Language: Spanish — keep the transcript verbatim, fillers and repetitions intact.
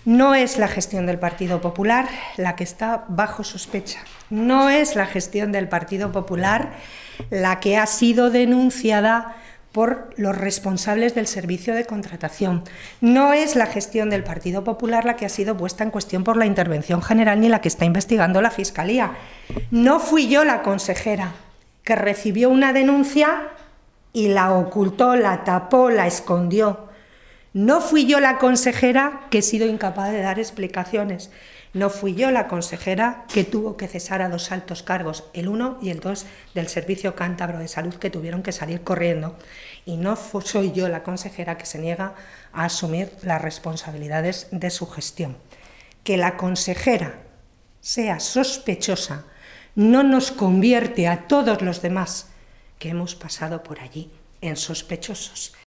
No es la gestión del Partido Popular la que está bajo sospecha. No es la gestión del Partido Popular la que ha sido denunciada por los responsables del servicio de contratación. No es la gestión del Partido Popular la que ha sido puesta en cuestión por la Intervención General ni la que está investigando la Fiscalía. No fui yo la consejera que recibió una denuncia y la ocultó, la tapó, la escondió. No fui yo la consejera que he sido incapaz de dar explicaciones. No fui yo la consejera que tuvo que cesar a dos altos cargos, el uno y el dos del Servicio Cántabro de Salud, que tuvieron que salir corriendo. Y no soy yo la consejera que se niega a asumir las responsabilidades de su gestión. Que la consejera sea sospechosa no nos convierte a todos los demás que hemos pasado por allí en sospechosos.